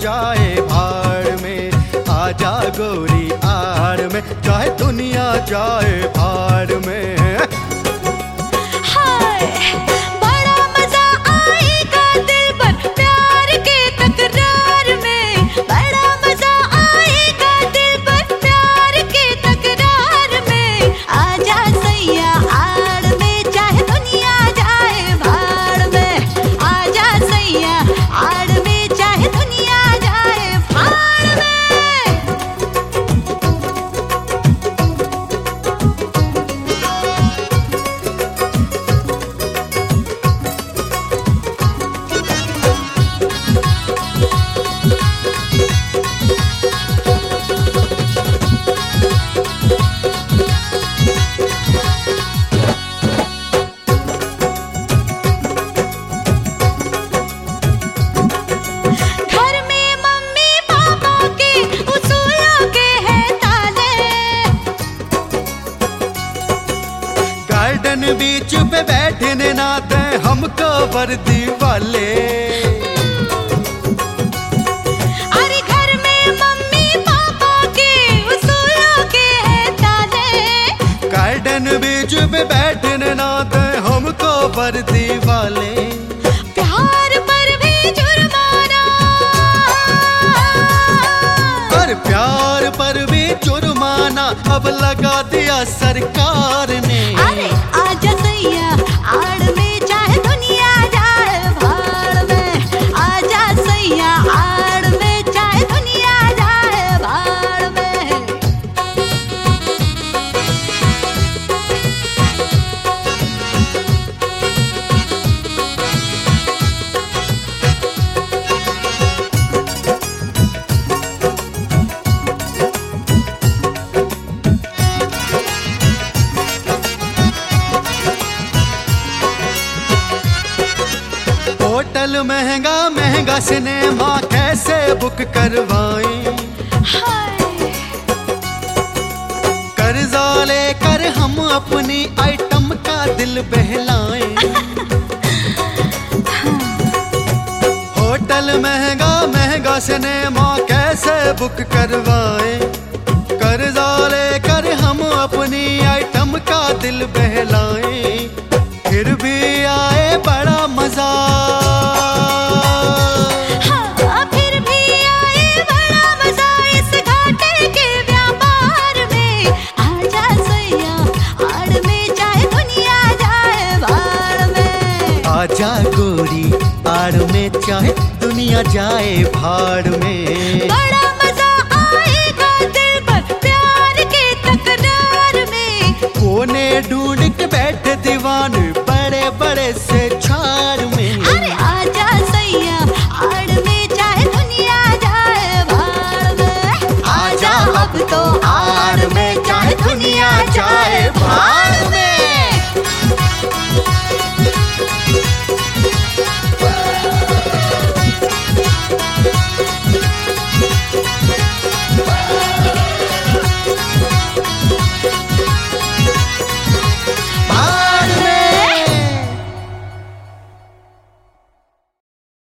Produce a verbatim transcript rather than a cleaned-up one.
जाए भाड़ में। आजा गोरी आड़ में, चाहे दुनिया जाए भाड़ में। हाय बड़ा मजा आएगा दिल पर प्यार के तकरार में। बड़ा मजा आएगा दिल पर प्यार के तकरार में। आजा सैया आड़ में, चाहे दुनिया जाए भाड़ में। आजा सैया आड़ में, चाहे दुनिया जाए भाड़ में। घर में मम्मी पापा के उसूलों के हैं ताले। गार्डन बीच पे बैठने ना दे हमको वर्दी वाले। अरे घर में मम्मी पापा के उसूलों के हैं ताले। गार्डन बीच पे बैठने ना दे हमको वर्दी वाले। प्यार पर भी जुर्माना। पर प्यार पर भी जुर्माना अब लगा दिया सरकार ने। अरे आजा सैया आड़ में, चाहे दुनिया जाए भाड़ में। आजा सैया आड़ में, चाहे दुनिया जाए भाड़ में। होटल महंगा महंगा सिनेमा कैसे बुक करवाएं। हाय कर्जा लेकर हम अपनी आइटम का दिल बहलाएं। होटल महंगा महंगा सिनेमा कैसे बुक करवाएं। कर्जा लेकर हम अपनी आइटम का दिल बहलाएं। फिर भी आए बड़ा मजा। हाँ फिर भी आए बड़ा मजा इस घाटे के व्यापार में। आजा सैया आड़ में, चाहे दुनिया जाए भाड़ में। आजा गोरी आड़ में, चाहे दुनिया जाए भाड़ में। बड़ा मजा आएगा दिल पर प्यार के तकरार में। कोने ढूंढ के बैठे दीवान बड़े बड़े से छा